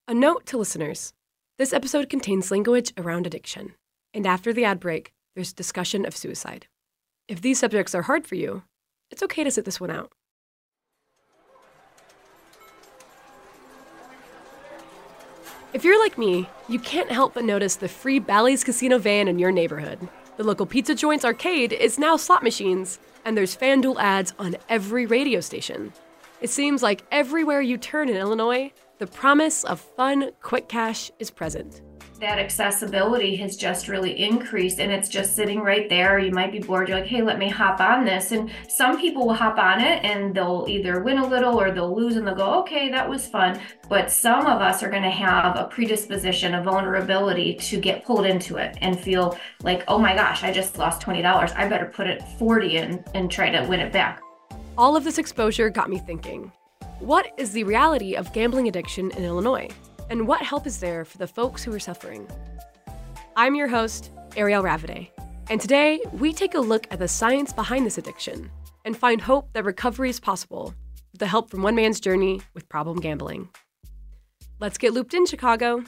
A note to listeners. This episode contains language around addiction, and after the ad break, there's discussion of suicide. If these subjects are hard for you, it's okay to sit this one out. If you're like me, you can't help but notice the free Bally's Casino van in your neighborhood. The local pizza joint's arcade is now slot machines, and there's FanDuel ads on every radio station. It seems like everywhere you turn in Illinois, the promise of fun, quick cash is present. That accessibility has just really increased, and it's just sitting right there. You might be bored. You're like, hey, let me hop on this. And some people will hop on it and they'll either win a little or they'll lose and they'll go, okay, that was fun. But some of us are going to have a predisposition, a vulnerability to get pulled into it and feel like, oh my gosh, I just lost $20. I better put it 40 in and try to win it back. All of this exposure got me thinking, what is the reality of gambling addiction in Illinois? And what help is there for the folks who are suffering? I'm your host, Ariel Ravide, and today we take a look at the science behind this addiction and find hope that recovery is possible with the help from one man's journey with problem gambling. Let's get looped in, Chicago.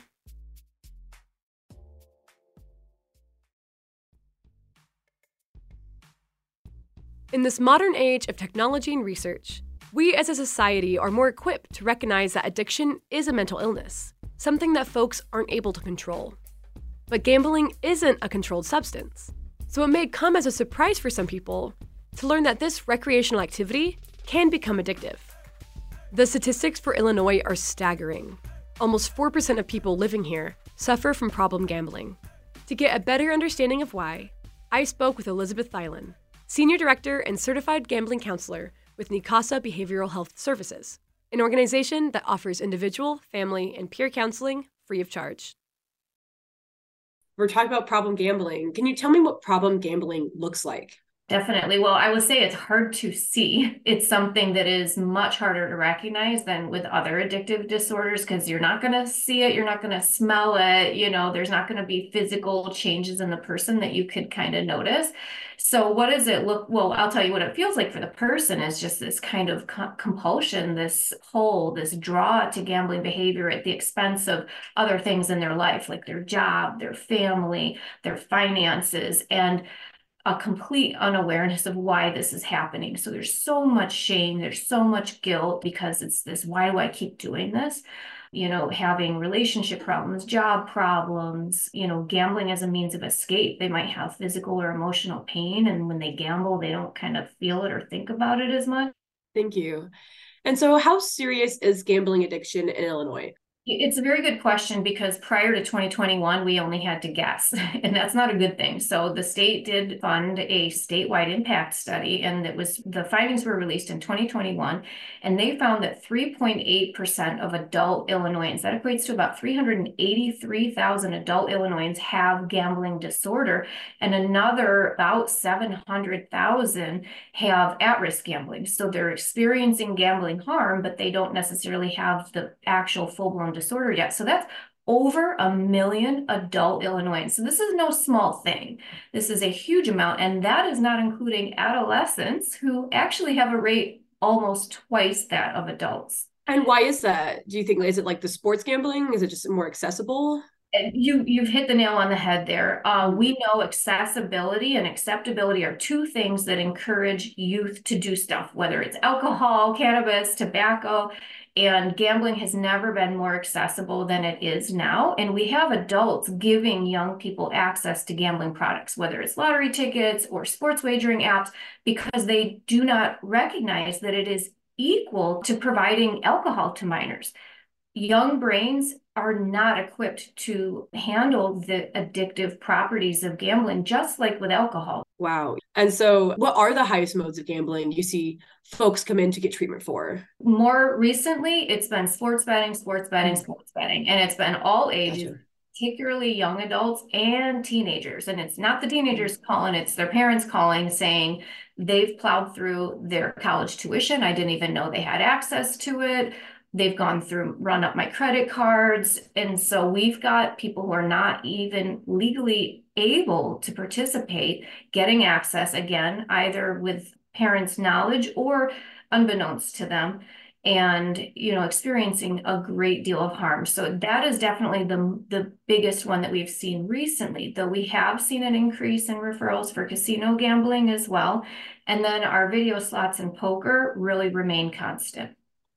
In this modern age of technology and research, we as a society are more equipped to recognize that addiction is a mental illness, something that folks aren't able to control. But gambling isn't a controlled substance, so it may come as a surprise for some people to learn that this recreational activity can become addictive. The statistics for Illinois are staggering. Almost 4% of people living here suffer from problem gambling. To get a better understanding of why, I spoke with Elizabeth Thielen, Senior Director and Certified Gambling Counselor with Nicasa Behavioral Health Services, an organization that offers individual, family, and peer counseling free of charge. We're talking about problem gambling. Can you tell me what problem gambling looks like? Definitely. Well, I would say it's hard to see. It's something that is much harder to recognize than with other addictive disorders because you're not going to see it. You're not going to smell it. There's not going to be physical changes in the person that you could kind of notice. So what does it look? Well, I'll tell you what it feels like for the person is just this kind of compulsion, this pull, this draw to gambling behavior at the expense of other things in their life, like their job, their family, their finances, and a complete unawareness of why this is happening. So there's so much shame, there's so much guilt because it's this, why do I keep doing this? Having relationship problems, job problems, gambling as a means of escape. They might have physical or emotional pain. And when they gamble, they don't kind of feel it or think about it as much. Thank you. And so how serious is gambling addiction in Illinois? It's a very good question because prior to 2021, we only had to guess, and that's not a good thing. So the state did fund a statewide impact study, and the findings were released in 2021, and they found that 3.8% of adult Illinoisans, that equates to about 383,000 adult Illinoisans, have gambling disorder, and another about 700,000 have at-risk gambling. So they're experiencing gambling harm, but they don't necessarily have the actual full-blown disorder yet. So that's over 1 million adult Illinoisans. So this is no small thing. This is a huge amount, and that is not including adolescents who actually have a rate almost twice that of adults. And why is that? Do you think, is it like the sports gambling? Is it just more accessible? You've hit the nail on the head there. We know accessibility and acceptability are two things that encourage youth to do stuff, whether it's alcohol, cannabis, tobacco, and gambling has never been more accessible than it is now. And we have adults giving young people access to gambling products, whether it's lottery tickets or sports wagering apps, because they do not recognize that it is equal to providing alcohol to minors. Young brains are not equipped to handle the addictive properties of gambling, just like with alcohol. Wow. And so what are the highest modes of gambling you see folks come in to get treatment for? More recently, it's been sports betting, and it's been all ages. Gotcha. Particularly young adults and teenagers. And it's not the teenagers calling, it's their parents calling saying they've plowed through their college tuition. I didn't even know they had access to it. They've gone through, run up my credit cards. And so we've got people who are not even legally able to participate, getting access again, either with parents' knowledge or unbeknownst to them. and experiencing a great deal of harm. So that is definitely the biggest one that we've seen recently, though we have seen an increase in referrals for casino gambling as well. And then our video slots and poker really remain constant.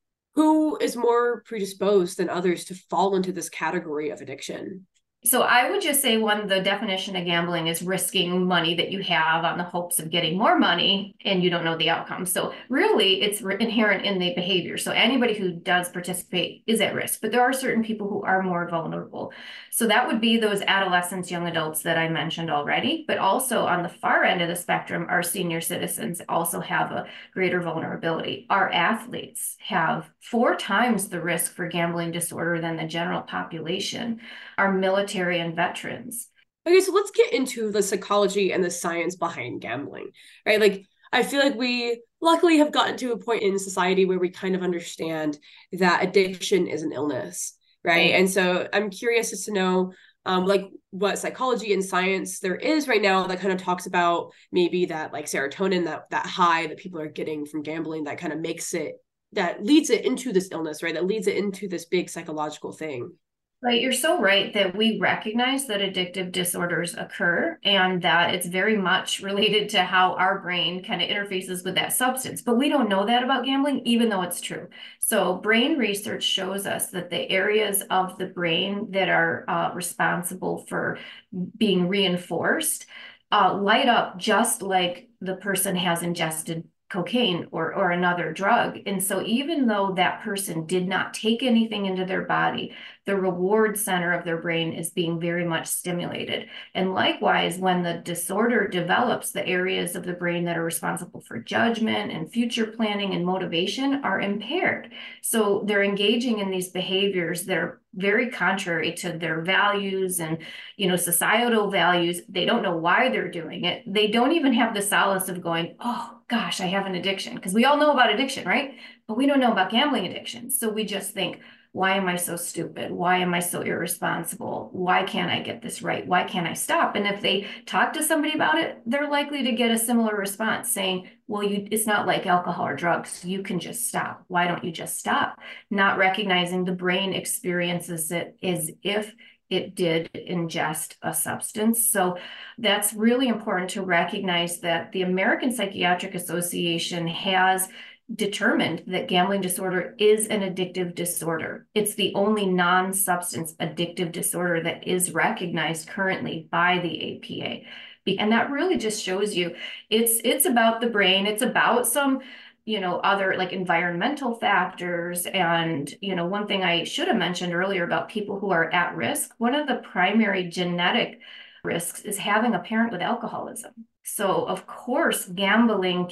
Who is more predisposed than others to fall into this category of addiction? So I would just say the definition of gambling is risking money that you have on the hopes of getting more money and you don't know the outcome. So really it's inherent in the behavior. So anybody who does participate is at risk, but there are certain people who are more vulnerable. So that would be those adolescents, young adults that I mentioned already, but also on the far end of the spectrum, our senior citizens also have a greater vulnerability. Our athletes have 4 times the risk for gambling disorder than the general population. Our military and veterans. Okay, so let's get into the psychology and the science behind gambling, right? Like, I feel like we luckily have gotten to a point in society where we kind of understand that addiction is an illness, right? And so I'm curious as to know, like, what psychology and science there is right now that kind of talks about maybe that like serotonin, that high that people are getting from gambling, that kind of makes it, that leads it into this illness, right? That leads it into this big psychological thing. Right, you're so right that we recognize that addictive disorders occur and that it's very much related to how our brain kind of interfaces with that substance. But we don't know that about gambling, even though it's true. So brain research shows us that the areas of the brain that are responsible for being reinforced light up just like the person has ingested cocaine or another drug. And so even though that person did not take anything into their body, the reward center of their brain is being very much stimulated. And likewise, when the disorder develops, the areas of the brain that are responsible for judgment and future planning and motivation are impaired. So they're engaging in these behaviors that are very contrary to their values and societal values. They don't know why they're doing it. They don't even have the solace of going, oh gosh, I have an addiction, because we all know about addiction, right? But we don't know about gambling addiction. So we just think, why am I so stupid? Why am I so irresponsible? Why can't I get this right? Why can't I stop? And if they talk to somebody about it, they're likely to get a similar response saying, well, it's not like alcohol or drugs. You can just stop. Why don't you just stop? Not recognizing the brain experiences it as if it did ingest a substance. So that's really important to recognize that the American Psychiatric Association has determined that gambling disorder is an addictive disorder. It's the only non-substance addictive disorder that is recognized currently by the APA. And that really just shows you it's about the brain. It's about some other like environmental factors. And, one thing I should have mentioned earlier about people who are at risk, one of the primary genetic risks is having a parent with alcoholism. So of course, gambling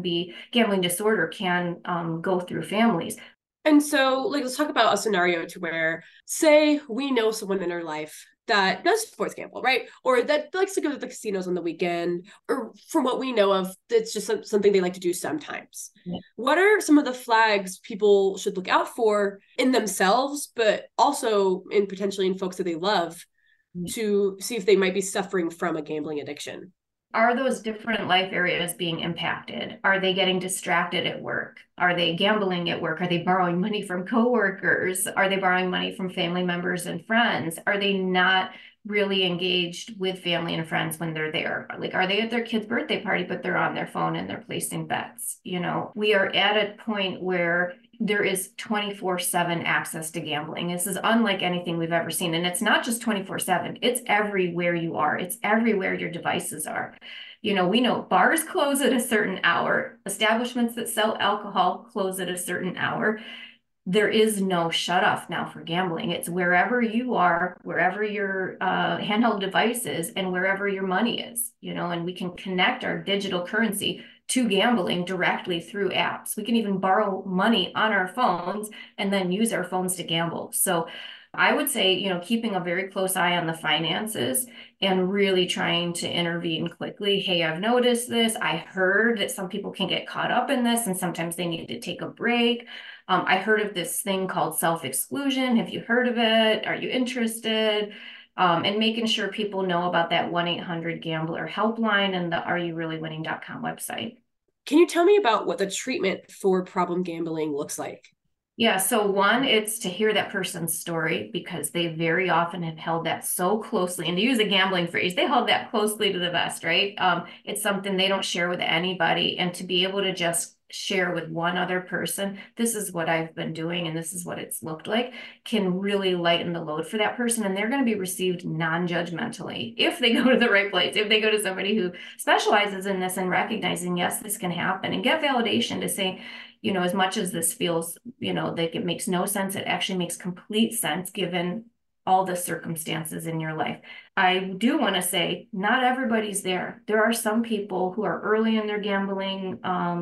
disorder can go through families. And so, like, let's talk about a scenario to where, say, we know someone in our life that does sports gamble, right? Or that likes to go to the casinos on the weekend, or from what we know of, it's just something they like to do sometimes. Yeah. What are some of the flags people should look out for in themselves, but also in potentially in folks that they love, to see if they might be suffering from a gambling addiction? Are those different life areas being impacted? Are they getting distracted at work? Are they gambling at work? Are they borrowing money from coworkers? Are they borrowing money from family members and friends? Are they not really engaged with family and friends when they're there? Like, are they at their kid's birthday party, but they're on their phone and they're placing bets? We are at a point where there is 24/7 access to gambling. This is unlike anything we've ever seen. And it's not just 24/7, it's everywhere you are. It's everywhere your devices are. We know bars close at a certain hour. Establishments that sell alcohol close at a certain hour. There is no shut off now for gambling. It's wherever you are, wherever your handheld device is, and wherever your money is, and we can connect our digital currency to gambling directly through apps. We can even borrow money on our phones and then use our phones to gamble. So I would say, keeping a very close eye on the finances and really trying to intervene quickly. Hey, I've noticed this. I heard that some people can get caught up in this and sometimes they need to take a break. I heard of this thing called self-exclusion. Have you heard of it? Are you interested? And making sure people know about that 1-800-GAMBLER helpline and the areyourellywinning.com website. Can you tell me about what the treatment for problem gambling looks like? Yeah, so one, it's to hear that person's story because they very often have held that so closely. And to use a gambling phrase, they held that closely to the vest, right? It's something they don't share with anybody. And to be able to just share with one other person, this is what I've been doing and this is what it's looked like, can really lighten the load for that person. And they're going to be received non-judgmentally if they go to the right place, if they go to somebody who specializes in this and recognizing, yes, this can happen, and get validation to say, as much as this feels, like it makes no sense, it actually makes complete sense given all the circumstances in your life. I do want to say, not everybody's there. There are some people who are early in their gambling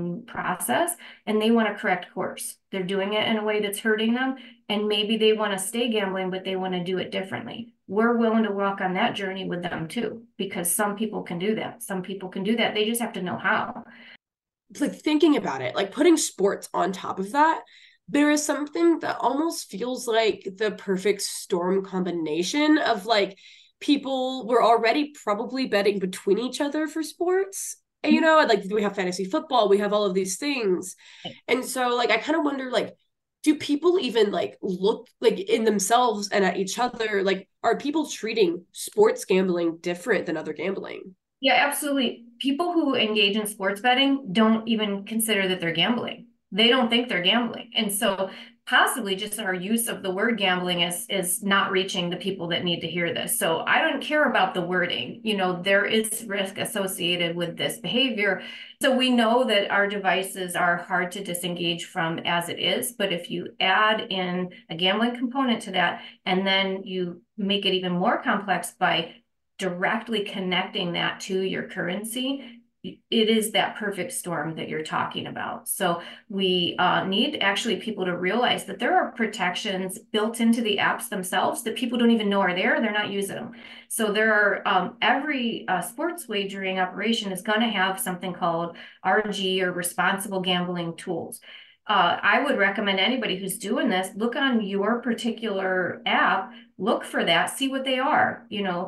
process and they want to correct course. They're doing it in a way that's hurting them, and maybe they want to stay gambling, but they want to do it differently. We're willing to walk on that journey with them too, because some people can do that. Some people can do that. They just have to know how. Like thinking about it, like putting sports on top of that, there is something that almost feels like the perfect storm combination of like people were already probably betting between each other for sports. And, like we have fantasy football, we have all of these things. And so like I kind of wonder, like, do people even like look like in themselves and at each other? Like, are people treating sports gambling different than other gambling? Yeah, absolutely. People who engage in sports betting don't even consider that they're gambling. They don't think they're gambling. And so possibly just our use of the word gambling is not reaching the people that need to hear this. So I don't care about the wording. There is risk associated with this behavior. So we know that our devices are hard to disengage from as it is. But if you add in a gambling component to that, and then you make it even more complex by directly connecting that to your currency, it is that perfect storm that you're talking about. So we need actually people to realize that there are protections built into the apps themselves that people don't even know are there. They're not using them. So there are every sports wagering operation is going to have something called RG, or responsible gambling tools. I would recommend anybody who's doing this, look on your particular app, look for that, see what they are.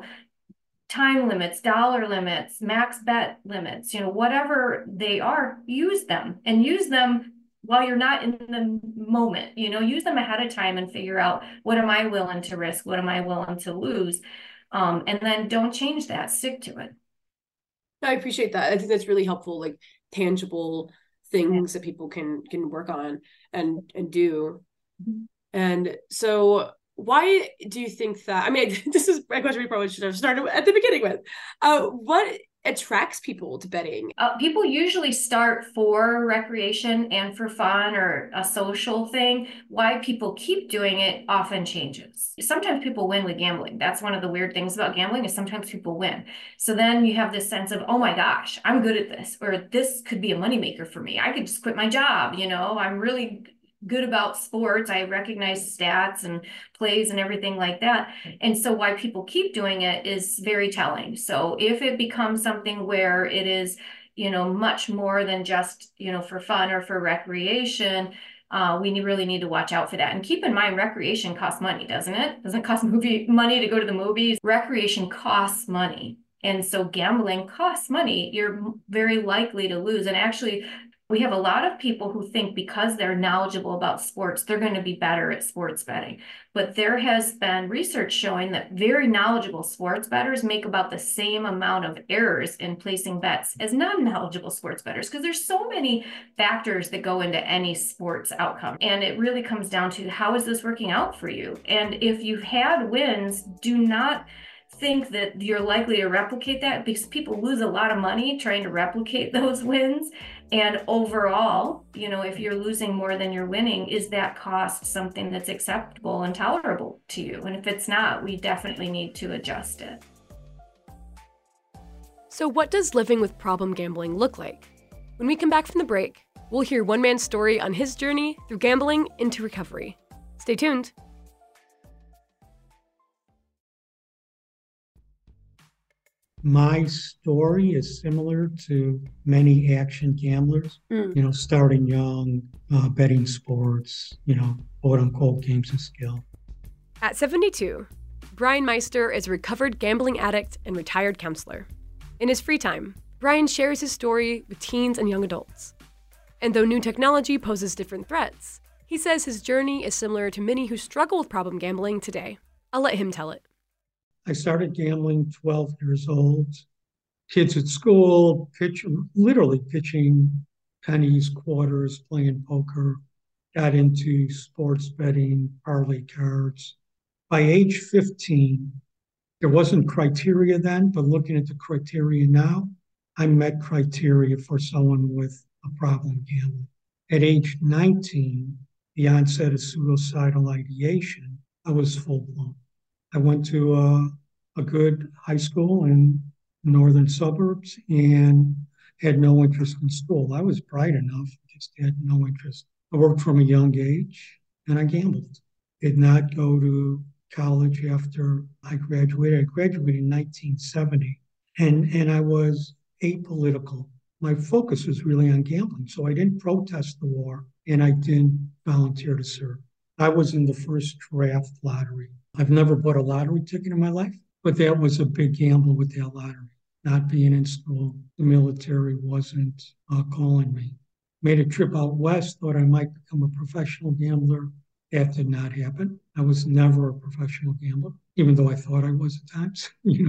Time limits, dollar limits, max bet limits, whatever they are, use them, and use them while you're not in the moment. Use them ahead of time and figure out, what am I willing to risk? What am I willing to lose? And then don't change that, stick to it. I appreciate that. I think that's really helpful, like tangible things that people can work on and do. Mm-hmm. And so why do you think that, I mean, this is a question we probably should have started at the beginning with. What attracts people to betting? People usually start for recreation and for fun or a social thing. Why people keep doing it often changes. Sometimes people win with gambling. That's one of the weird things about gambling, is sometimes people win. So then you have this sense of, oh my gosh, I'm good at this, or this could be a moneymaker for me. I could just quit my job. I'm really good about sports. I recognize stats and plays and everything like that. And so why people keep doing it is very telling. So if it becomes something where it is, much more than just, for fun or for recreation, we really need to watch out for that. And keep in mind, recreation costs money, doesn't it? Doesn't cost money to go to the movies. Recreation costs money. And so gambling costs money. You're very likely to lose. And actually, we have a lot of people who think because they're knowledgeable about sports, they're going to be better at sports betting. But there has been research showing that very knowledgeable sports bettors make about the same amount of errors in placing bets as non-knowledgeable sports bettors, because there's so many factors that go into any sports outcome. And it really comes down to, how is this working out for you? And if you've had wins, do not think that you're likely to replicate that, because people lose a lot of money trying to replicate those wins. And overall, if you're losing more than you're winning, is that cost something that's acceptable and tolerable to you? And if it's not, we definitely need to adjust it. So what does living with problem gambling look like? When we come back from the break, we'll hear one man's story on his journey through gambling into recovery. Stay tuned. My story is similar to many action gamblers, starting young, betting sports, quote unquote games of skill. At 72, Brian Meister is a recovered gambling addict and retired counselor. In his free time, Brian shares his story with teens and young adults. And though new technology poses different threats, He says his journey is similar to many who struggle with problem gambling today. I'll let him tell it. I started gambling 12 years old. Kids at school, literally pitching pennies, quarters, playing poker. Got into sports betting, parlay cards. By age 15, there wasn't criteria then, but looking at the criteria now, I met criteria for someone with a problem gambling. At age 19, the onset of suicidal ideation, I was full blown. I went to a good high school in northern suburbs and had no interest in school. I was bright enough, just had no interest. I worked from a young age and I gambled. Did not go to college after I graduated. I graduated in 1970 and I was apolitical. My focus was really on gambling. So I didn't protest the war and I didn't volunteer to serve. I was in the first draft lottery. I've never bought a lottery ticket in my life, but that was a big gamble with that lottery. Not being in school, the military wasn't calling me. Made a trip out west, thought I might become a professional gambler. That did not happen. I was never a professional gambler, even though I thought I was at times.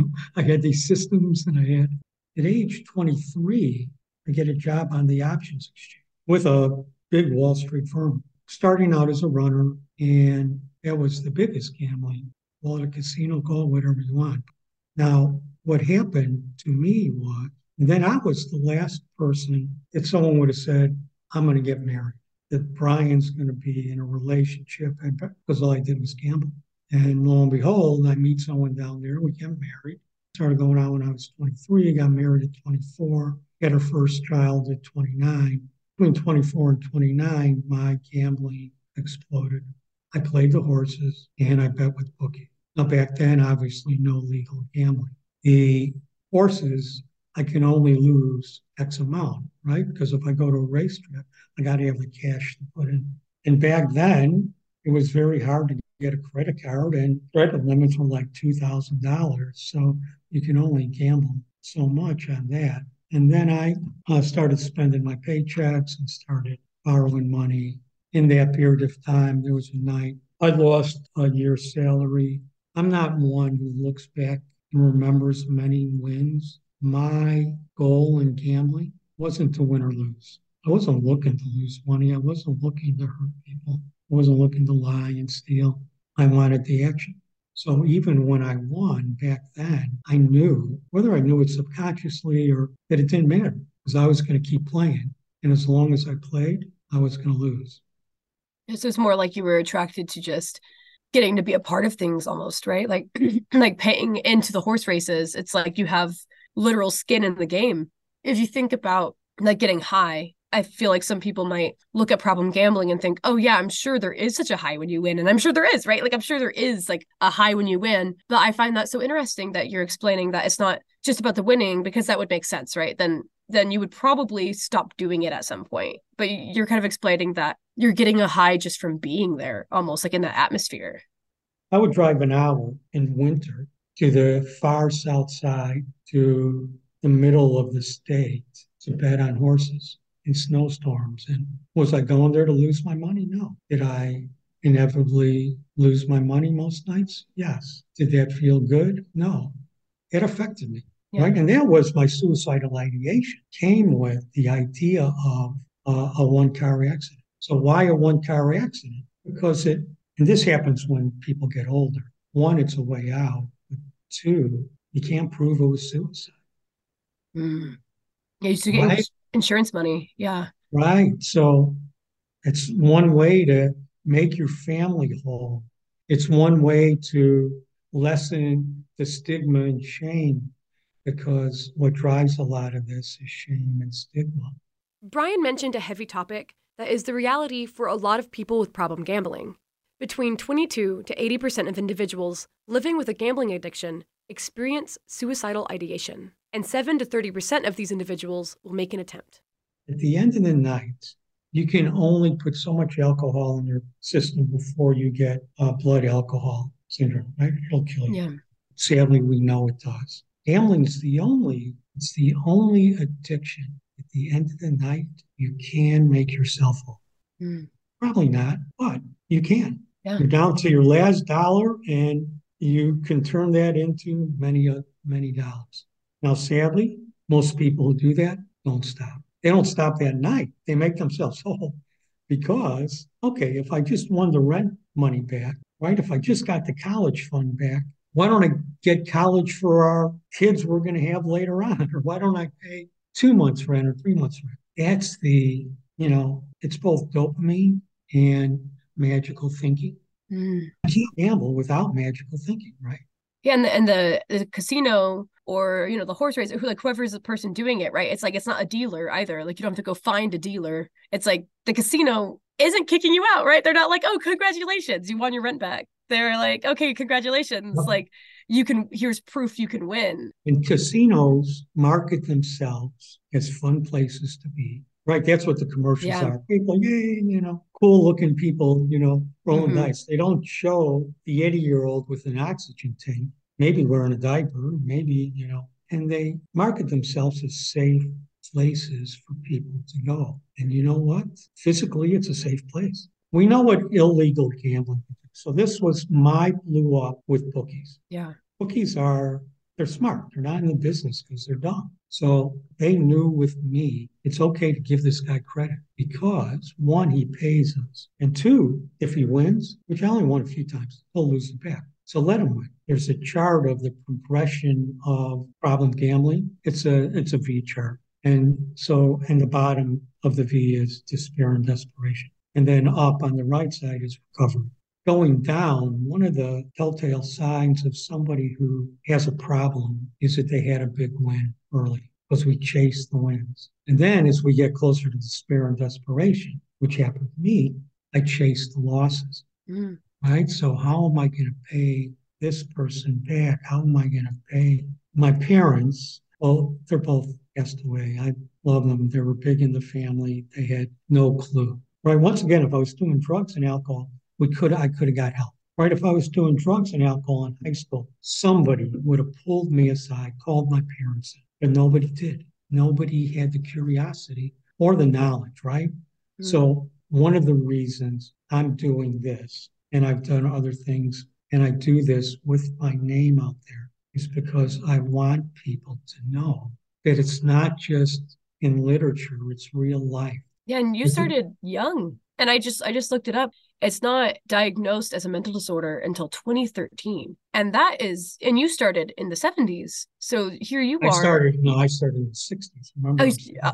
I had these systems and at age 23, I get a job on the options exchange with a big Wall Street firm, starting out as a runner. And that was the biggest gambling. Call it a casino, call it whatever you want. Now, what happened to me was, then I was the last person that someone would have said, I'm going to get married, that Brian's going to be in a relationship, because all I did was gamble. And lo and behold, I meet someone down there, we get married. Started going out when I was 23, got married at 24, had our first child at 29. Between 24 and 29, my gambling exploded. I played the horses and I bet with bookies. Now, back then, obviously, no legal gambling. The horses, I can only lose X amount, right? Because if I go to a racetrack, I got to have the cash to put in. And back then, it was very hard to get a credit card, and credit limits were like $2,000. So you can only gamble so much on that. And then I started spending my paychecks and started borrowing money. In that period of time, there was a night I lost a year's salary. I'm not one who looks back and remembers many wins. My goal in gambling wasn't to win or lose. I wasn't looking to lose money. I wasn't looking to hurt people. I wasn't looking to lie and steal. I wanted the action. So even when I won back then, I knew, whether I knew it subconsciously or that it didn't matter, because I was going to keep playing. And as long as I played, I was going to lose. So it's more like you were attracted to just getting to be a part of things almost, right? Like like paying into the horse races. It's like you have literal skin in the game. If you think about like getting high, I feel like some people might look at problem gambling and think, oh yeah, I'm sure there is such a high when you win. And I'm sure there is, right? Like I'm sure there is like a high when you win. But I find that so interesting that you're explaining that it's not just about the winning, because that would make sense, right? Then you would probably stop doing it at some point. But you're kind of explaining that you're getting a high just from being there, almost like in that atmosphere. I would drive an hour in winter to the far south side, to the middle of the state, to bet on horses in snowstorms. And was I going there to lose my money? No. Did I inevitably lose my money most nights? Yes. Did that feel good? No. It affected me. Yeah. Right. And that was my suicidal ideation, came with the idea of a one-car accident. So why a one-car accident? Because and this happens when people get older. One, it's a way out. But two, you can't prove it was suicide. Mm. Yeah, you used to get insurance money. Yeah. Right. So it's one way to make your family whole. It's one way to lessen the stigma and shame, because what drives a lot of this is shame and stigma. Brian mentioned a heavy topic that is the reality for a lot of people with problem gambling. Between 22 to 80% of individuals living with a gambling addiction experience suicidal ideation, and 7 to 30% of these individuals will make an attempt. At the end of the night, you can only put so much alcohol in your system before you get blood alcohol syndrome, right? It'll kill you. Yeah. Sadly, we know it does. Gambling is the only addiction. At the end of the night, you can make yourself whole. Probably not, but you can. Yeah. You're down to your last dollar, and you can turn that into many dollars. Now, sadly, most people who do that don't stop. They don't stop that night. They make themselves whole because, okay, if I just won the rent money back, right? If I just got the college fund back, why don't I get college for our kids we're going to have later on? Or why don't I pay 2 months rent or 3 months rent? That's it's both dopamine and magical thinking. Mm. You can't gamble without magical thinking, right? Yeah, and the casino or the horse race, whoever's the person doing it, right? It's like it's not a dealer either. Like you don't have to go find a dealer. It's like the casino isn't kicking you out, right? They're not like, oh, congratulations, you won your rent back. They're like, okay, congratulations. Yep. Like here's proof you can win. And casinos market themselves as fun places to be. Right, that's what the commercials are. People, yay, cool looking people, rolling dice. They don't show the 80-year-old with an oxygen tank, maybe wearing a diaper, maybe, and they market themselves as safe places for people to go. And you know what? Physically, it's a safe place. We know what illegal gambling is. So this was my blew up with bookies. Yeah. Bookies they're smart. They're not in the business because they're dumb. So they knew with me, it's okay to give this guy credit because one, he pays us. And two, if he wins, which I only won a few times, he'll lose it back. So let him win. There's a chart of the progression of problem gambling. It's a V chart. And the bottom of the V is despair and desperation. And then up on the right side is recovery. Going down, one of the telltale signs of somebody who has a problem is that they had a big win early because we chase the wins. And then as we get closer to despair and desperation, which happened to me, I chase the losses. Right? So how am I going to pay this person back? How am I going to pay my parents? Well, they're both passed away. I love them. They were big in the family. They had no clue. Right? Once again, if I was doing drugs and alcohol, I could have got help. Right? If I was doing drugs and alcohol in high school, somebody would have pulled me aside, called my parents, but nobody did. Nobody had the curiosity or the knowledge, right? So one of the reasons I'm doing this, and I've done other things, and I do this with my name out there, is because I want people to know that it's not just in literature, it's real life. Yeah, and you started young. And I just looked it up. It's not diagnosed as a mental disorder until 2013. And you started in the 70s. So here you are. I started in the 60s. Remember?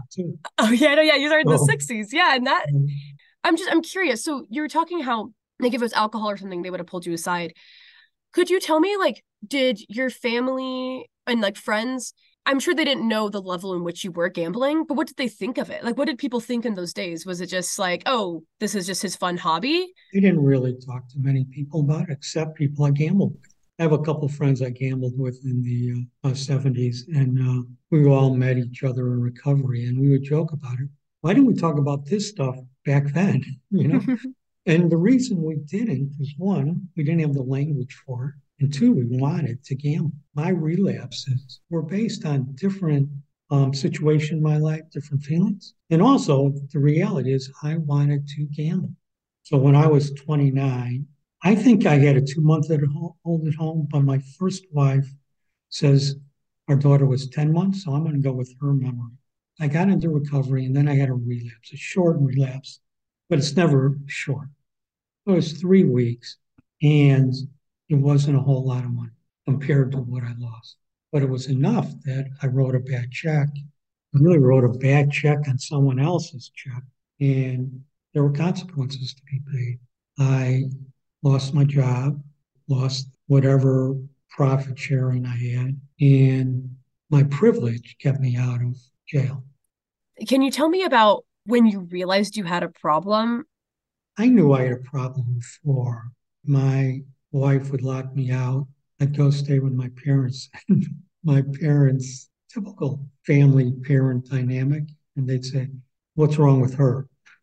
Oh yeah, no, yeah, you started in the 60s. Yeah, and that I'm curious. So you were talking how like if it was alcohol or something, they would have pulled you aside. Could you tell me, like, did your family and like friends, I'm sure they didn't know the level in which you were gambling, but what did they think of it? Like, what did people think in those days? Was it just like, oh, this is just his fun hobby? They didn't really talk to many people about it, except people I gambled with. I have a couple of friends I gambled with in the 70s, and we all met each other in recovery, and we would joke about it. Why didn't we talk about this stuff back then? And the reason we didn't is one, we didn't have the language for it. And two, we wanted to gamble. My relapses were based on different situation in my life, different feelings. And also the reality is I wanted to gamble. So when I was 29, I think I had a 2-month-old at home, but my first wife says our daughter was 10 months, so I'm going to go with her memory. I got into recovery and then I had a relapse, a short relapse, but it's never short. It was 3 weeks and it wasn't a whole lot of money compared to what I lost. But it was enough that I wrote a bad check. I really wrote a bad check on someone else's check, and there were consequences to be paid. I lost my job, lost whatever profit sharing I had, and my privilege kept me out of jail. Can you tell me about when you realized you had a problem? I knew I had a problem before. My wife would lock me out. I'd go stay with my parents. My parents, typical family parent dynamic, and they'd say, "What's wrong with her?"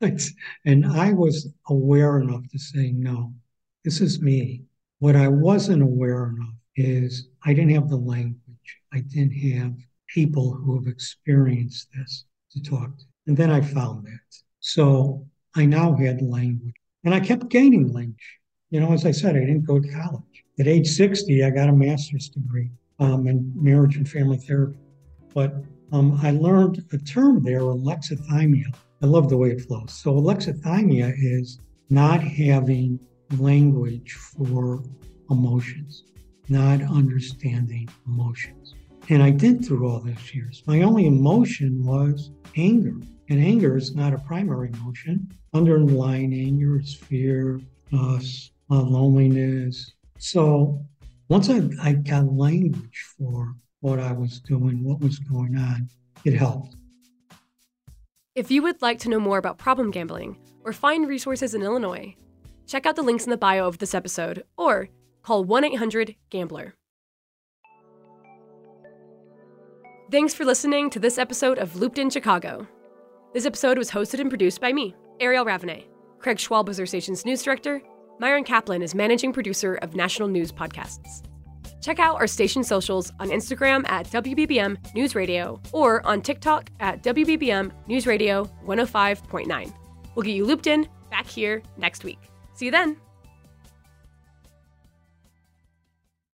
And I was aware enough to say, no, this is me. What I wasn't aware enough is I didn't have the language. I didn't have people who have experienced this to talk to. And then I found that. So I now had language. And I kept gaining language. As I said, I didn't go to college. At age 60, I got a master's degree in marriage and family therapy. But I learned a term there, alexithymia. I love the way it flows. So alexithymia is not having language for emotions, not understanding emotions. And I did through all those years. My only emotion was anger. And anger is not a primary emotion. Underlying anger is fear, loneliness. So once I got language for what I was doing, what was going on, it helped. If you would like to know more about problem gambling or find resources in Illinois, check out the links in the bio of this episode or call 1-800-GAMBLER. Thanks for listening to this episode of Looped in Chicago. This episode was hosted and produced by me, Ariel Ravenet. Craig Schwalb is our station's news director. Myron Kaplan is managing producer of National News Podcasts. Check out our station socials on Instagram at WBBM News Radio or on TikTok at WBBM News Radio 105.9. We'll get you looped in back here next week. See you then.